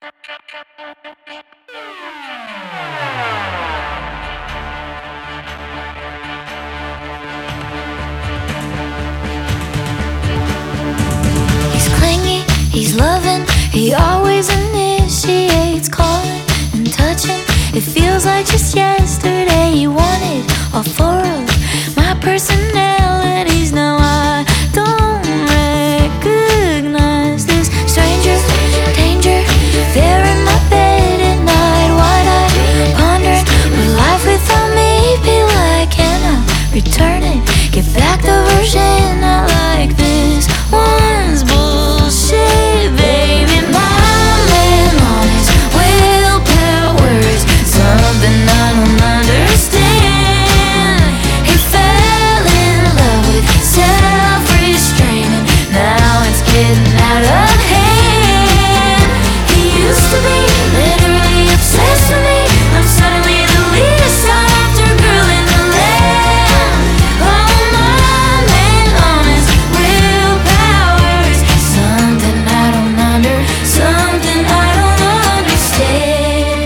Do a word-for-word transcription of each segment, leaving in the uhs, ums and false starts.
He's clingy, he's loving, he always initiates calling and touching. It feels like just yesterday he wanted all four of my personalities. Now I don't recognize this stranger danger. There in my bed at night, wide-eyed, pondering what life without me be like. Can I return it, get back the version I like? This one's bullshit, baby. My man on his willpower's something I don't understand. He fell in love with self-restraint, and now it's getting out of hand. He used to be literally obsessed with me. I'm suddenly the least sought after girl in the land. Oh, my man on his willpower's something I don't under, something I don't understand.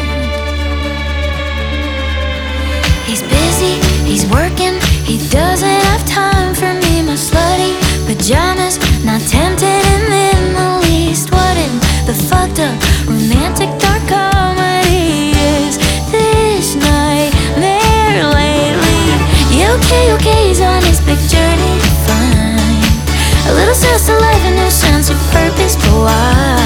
He's busy, he's working, he doesn't have time for me. My slutty pajamas, not tempted in the least. What in the fucked up romantic dark comedy is this nightmare lately? Yeah, okay, okay, he's on his big journey to find a little sense of life, a new sense of purpose, but why?